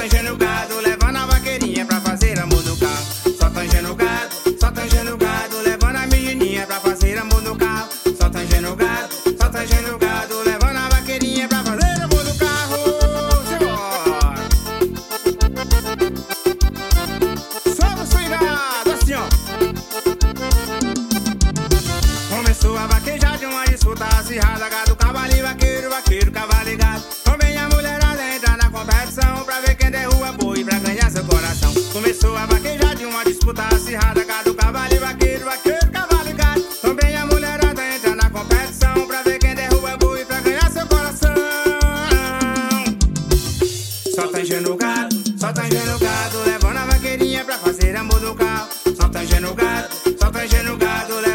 tangendo o gado, levando a vaqueirinha pra fazer amor no carro. Só tangendo o gado, só tangendo o gado, levando a menininha pra fazer amor no carro. Só tangendo o gado, só tangendo o gado, levando a vaqueirinha pra fazer amor no carro. Simbora! Só swingado, assim ó. Começou a vaquejar de uma disputa acirrada, gado, cavalo e vaqueiro, vaqueiro, cavalo e gado. Também a mulherada entra na competição pra ver quem derruba boi pra ganhar seu coração. Começou a vaquejar de uma disputa acirrada, gado, cavalo e vaqueiro, vaqueiro, cavalo e gado. Também a mulherada entra na competição pra ver quem derruba boi pra ganhar seu coração. Só tangendo o gado, só tangendo o gado, levando a vaqueirinha pra fazer amor no carro. Só tangendo o gado, só tangendo o gado,